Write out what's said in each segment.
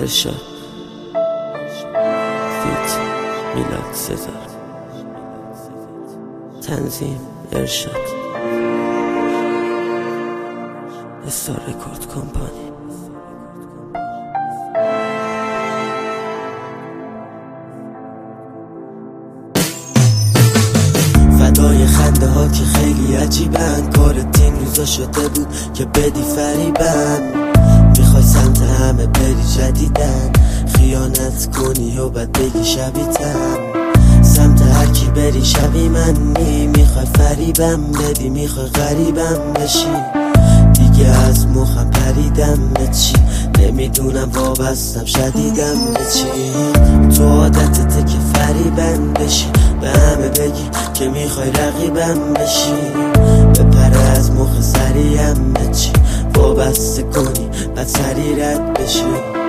ارشاد فیت میلاد سزار تنظیم ارشاد استار رکورد کمپانی. فدای خنده ها که خیلی عجیبن، کارت این روزا شده بود که بدی فریبن، میخوای سمت همه بری جدیدن، خیانت کنی و بعد بگی شبیتم، سمت هر کی بری شبی منی، میخوای فریبم بدی، میخوای غریبم بشی، دیگه از مخم پریدم به چی نمیدونم، وابستم شدیدم به چی، تو عادتته که فریبم بشی، به همه بگی که میخوای رقیبم بشی، بپره از مخ سریم به چی وابسته کنی بعد سری رد بشی،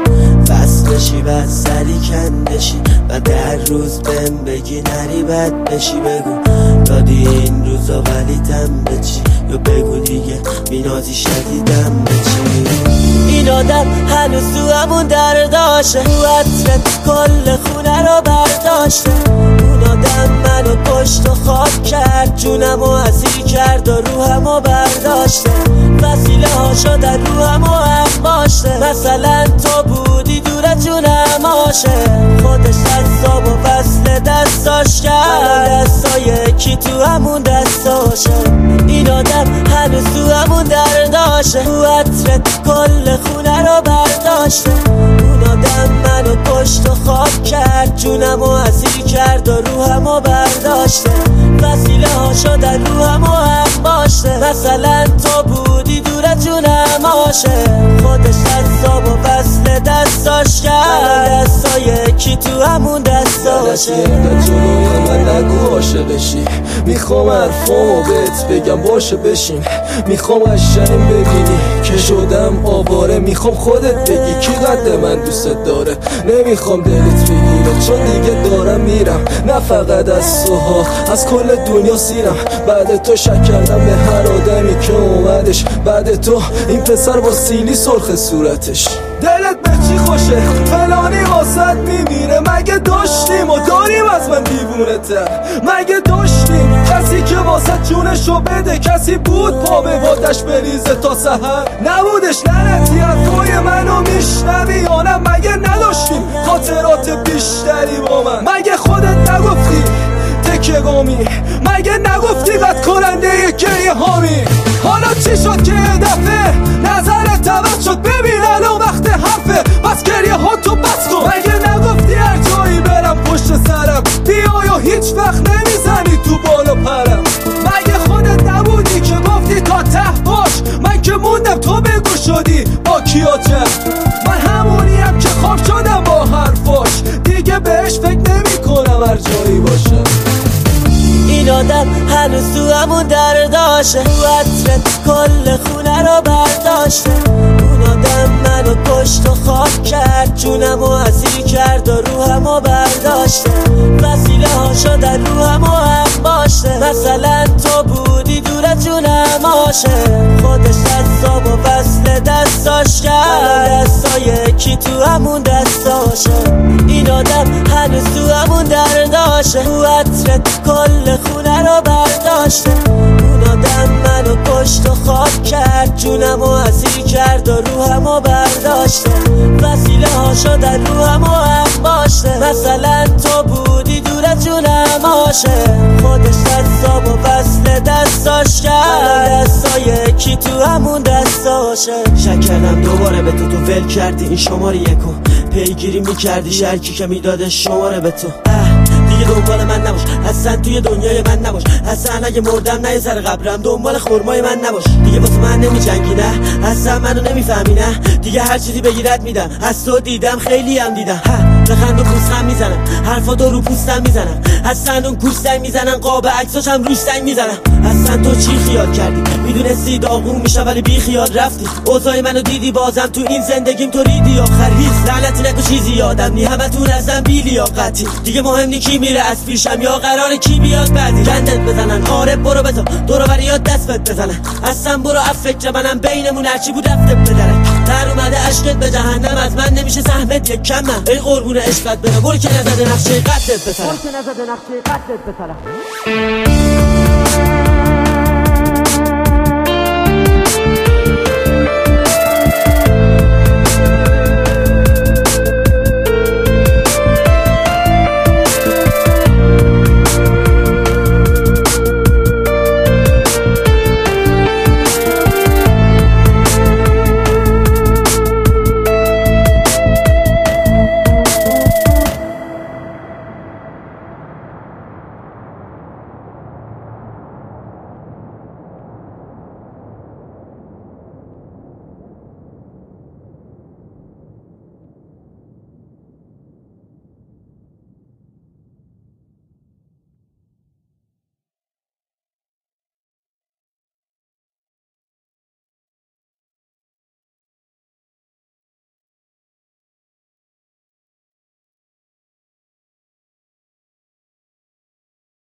فصل بشی بعد سری کندشی، بعد در روز بهم بگی نری بد بشی، بگو دادی این روزا ولیتم به چی، یا بگو دیگه بینازی شدیدم به چی. این آدم هنوز تو همون درداشه، تو عطرت کل خونه رو برداشته، اون آدم منو پشت و خاک کرد، جونمو اسیر کرد و روحمو برداشته، وسیله ها شدن روحمو انباشته، مثلا تو بودی دور جونم آشه، خودش دستام و وصل دستاش کرد، دستای کی تو همون دستاشه، این آدم هنوز تو همون درداشه، تو عطرت کل خونه رو برداشته، اون آدم منو پشت و خاک کرد، جونمو اسیر کرد و روحمو برداشته، وسیله ها شدن روحمو انباشته، مثلا تو بودی دور جونم آشه، خودش دستام و وصل دستاش کرد، دستای کی تو همون دستاشه. جلوی من نگو عاشقشی، میخوام حرفامو بهت بگم باشه بشین، میخوام قشنگ ببینی که شدم آواره، میخوام خودت بگی کی قد من دوست داره، نمیخوام دلت بگیره چون دیگه دارم میرم، نه فقط از توها از کل دنیا سیرم، بعد تو شک کردم به هر آدمی که اومدش، بعد تو این پسر با سیلی سرخ صورتش، دلت به چی خوشه فلانی واسد میمیره، مگه داشتیم و داریم از من دیوونه تر، مگه داشتیم کسی که واسد جونشو بده، کسی بود پا به وادش بریزه تا سحر، نبودش لعنتی حرفای منو میشنوی یا نه، مگه نداشتیم خاطرات بیشتری با من، مگه خودت نگفتی تکه گامی، مگه نگفتی قد کننده که هامی، حالا چی شد که دفعه نظرت عوض شد، ببین الان وقت حرفه بس گریه ها تو بس کن، مگه نگفتی هر جایی برم پشت سرم بیا یا هیچ وقت نمیزنی تو بالا پرم، مگه خودت نبودی که گفتی تا ته باش، من که موندم تو بگو شدی با کیاتر، من همونیم که خواب شدم با حرفاش، دیگه بهش فکر نمی کنم هر جایی باشم. این آدم هنوز تو همون درداشه، تو عطرت کل خونه رو برداشته، اون آدم منو پشت و خاک کرد، جونمو اسیر کرد و روحمو برداشته، وسیله ها شدن روحمو انباشته، مثلا تو بودی دور جونم آشه، خودش دستام و وصل دستاش کرد، دستای کی تو همون دستاشه، این آدم هنوز تو همون درداشه، تو عطرت کل خونه رو برداشته، اون آدم منو پشت و خاک کرد، جونمو اسیر کرد و روحمو برداشته، وسیله ها شدن روحمو انباشته، مثلا تو بودی دور جونم آشه، خودش دستام و وصل دستاش کرد، دستای کی تو همون دستاشه، شک کردم دوباره به تو ول کردی این شماره یکو، پیگیری میکردی شرکی که میداده شماره به تو، دیگه دنبال من نباش اصلا توی دنیای من نباش، اصلا اگه مردم نه یه سر قبرم دنبال خرمای من نباش، دیگه واسه من نمیجنگی نه اصلا منو نمیفهمی نه، دیگه هر چیزی بگیرت میدم، از تو دیدم خیلی هم دیدم، بخند و پوستم میزنم، حرفا دو رو پوستم میزنم، اصلا اون کوستم میزنن، قاب عکساشم روش سنگ میزنم، اصلا تو چی خیال کردی میدونستی داغون میشه ولی بی خیال رفتی، اوضاع منو دیدی بازم تو این زندگیم تو ریدی آخر هیچ، لعنتی نکن چیزی یادم نی، همتون ازم بی لیاقتی، دیگه مهم نی کی میره از پیشم یا قراره کی بیاد بعدی، گندت بزنن آره برو بزن دور و بریات دست بزنن، اصلا برو از فکر منم بینمون هرچی بود رفته بدرک. در اومده عشقت به جهنم، از من نمیشه سهمت یک کمم. ای قربون عشقت برم، برو که نزده نقشه قتلت بسرم.